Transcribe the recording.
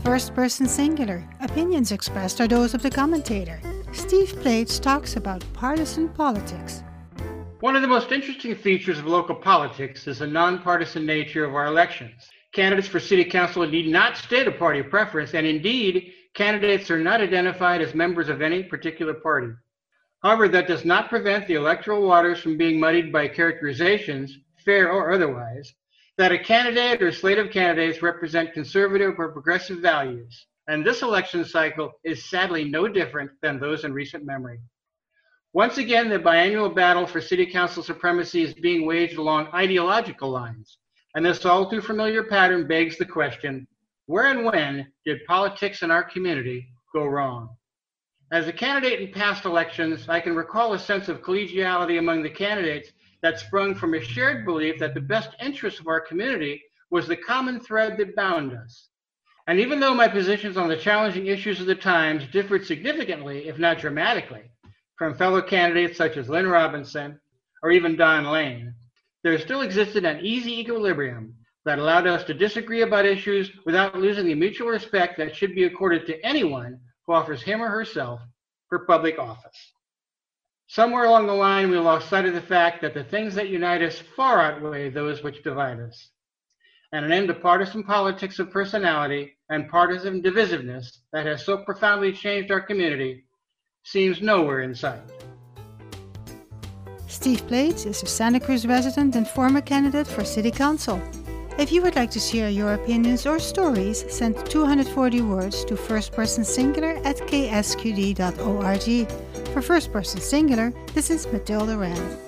First person singular. Opinions expressed are those of the commentator. Steve Plates talks about partisan politics. One of the most interesting features of local politics is the nonpartisan nature of our elections. Candidates for city council need not state a party preference, and indeed, candidates are not identified as members of any particular party. However, that does not prevent the electoral waters from being muddied by characterizations, fair or otherwise, that a candidate or slate of candidates represent conservative or progressive values. And this election cycle is sadly no different than those in recent memory. Once again, the biannual battle for city council supremacy is being waged along ideological lines. And this all too familiar pattern begs the question, where and when did politics in our community go wrong? As a candidate in past elections, I can recall a sense of collegiality among the candidates that sprung from a shared belief that the best interest of our community was the common thread that bound us. And even though my positions on the challenging issues of the times differed significantly, if not dramatically, from fellow candidates such as Lynn Robinson or even Don Lane, there still existed an easy equilibrium that allowed us to disagree about issues without losing the mutual respect that should be accorded to anyone who offers him or herself for public office. Somewhere along the line, we lost sight of the fact that the things that unite us far outweigh those which divide us. And an end to partisan politics of personality and partisan divisiveness that has so profoundly changed our community seems nowhere in sight. Steve Plates is a Santa Cruz resident and former candidate for City Council. If you would like to share your opinions or stories, send 240 words to firstpersonsingular@ksqd.org. For First Person Singular, this is Matilda Rand.